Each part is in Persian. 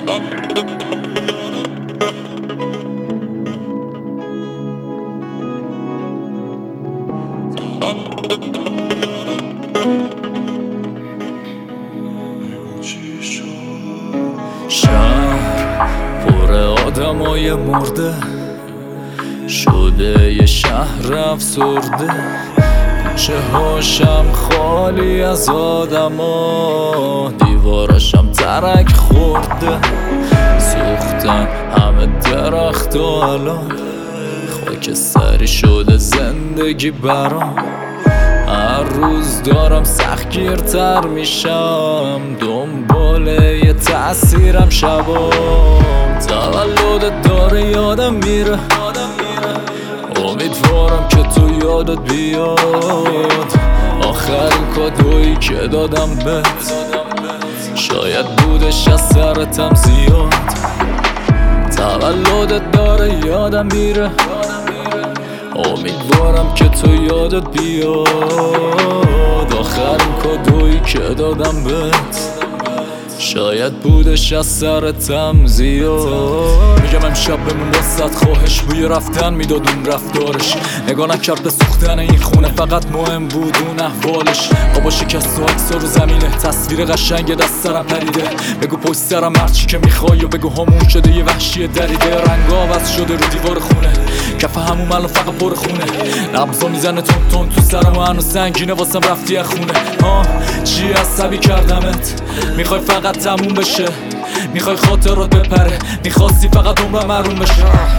شهر پر آدمای مرده شده یه شهر افسرده، کوچه هاشم خالی از آدما، دیواراشم ترک خورده، سوختن همه درخت و الان خاکستری شده زندگی برام. هر روز دارم سختگیرتر میشم، دنبال یه تأثیرم شبام. تولدت داره یادم میره، امیدوارم که تو یادت بیاد. آخرین کادویی که دادم بهت شاید بودش از سرتم زیاد. تولدت داره یادم میره، امیدوارم که تو یادت بیاد. آخرین کادویی که دادم بهت شاید بودش از سرتم زیاد. میگم امشب بمون واسط، خواهش بوی رفتن میداد اون رفتارش، نگاه نکرد به سوختن این خونه، فقط مهم بود اون احوالش. بابا شکست و عکس‌ها رو زمینه، تصویر قشنگ دست سرم پریده. بگو پشت سرم هرچی که میخوای و بگو همون شده یه وحشی دریده. رنگا عوض شده رو دیوار خونه، کف همون الان فقط پر خونه. نبضا میزنه تون تون تو سرم و هنوز سنگینه واسم رفتی از خونه. چی عصبی کردمت؟ میخوای فقط تموم بشه، میخوای خاطرات بپره، میخواستی فقط عمرم محروم بشه.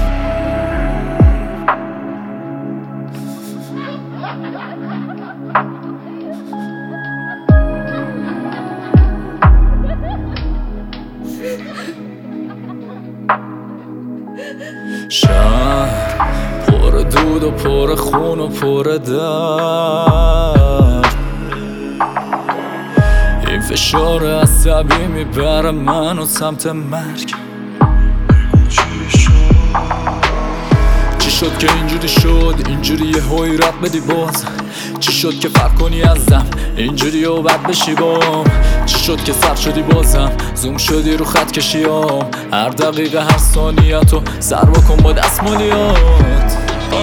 شهر پر دود و پر خون و پر درد، این فشار عصبی میبره منو سمت مرگ. چی شد که اینجوری شد، اینجوری یه حیرت بدی باز؟ چی شد که فرق کنی ازم اینجوری و بد بشی بام؟ چی شد که سر شدی بازم، زوم شدی رو خط کشیام؟ هر دقیقه هر ثانیتو سر بکن با دستمالیات.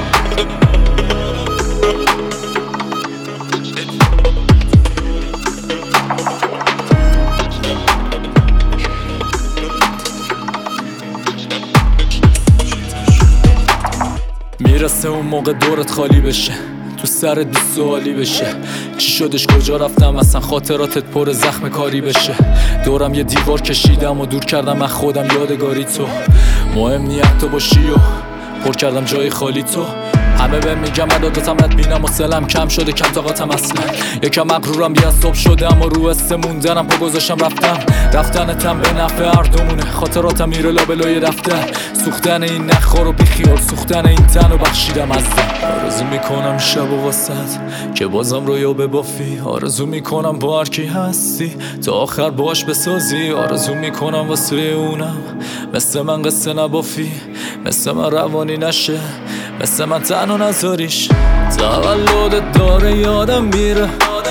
میرسه اون موقع دورت خالی بشه، تو سرت بی سوالی بشه. چی شدش، کجا رفتم اصلا، خاطراتت پر زخم کاری بشه. دورم یه دیوار کشیدم و دور کردم من خودم یادگاری تو. مهم نیت تو باشی و پر کردم جای خالی تو. همه بهم میگم عدادتم ات بینم و سلم کم شده، کم طاقتم اصلا. یکم مغرورم بی‌عصاب شدم و رو استه موندنم پا گذاشتم رفتنتم به نفع هر دومونه. خاطراتم میره لابلای دفتر، سوختن این نخار و بیخیال، سوختن این تن و بخشیدم از دم. آرزو میکنم شب و واسط که بازم رویا ببافی، آرزو میکنم با هر کی هستی تا آخر باش بسازی. آرزو میکنم واسه اونم مثل من قصه نبافی، مثل من روانی نشه، مثل من تنها نذاریش. تولدت داره یادم میره،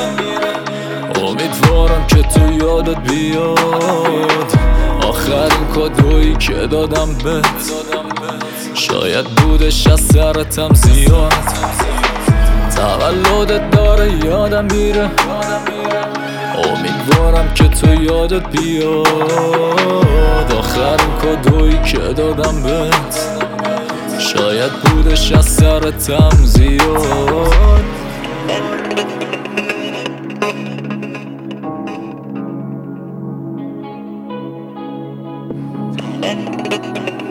امیدوارم که تو یادت بیاد. آخرین کادویی که دادم بهت شاید بودش از سرتم زیاد. تولدت داره یادم میره، امیدوارم که تو یادت بیاد. آخرین کادویی که دادم بهت شاید بودش از سرتم زیاد.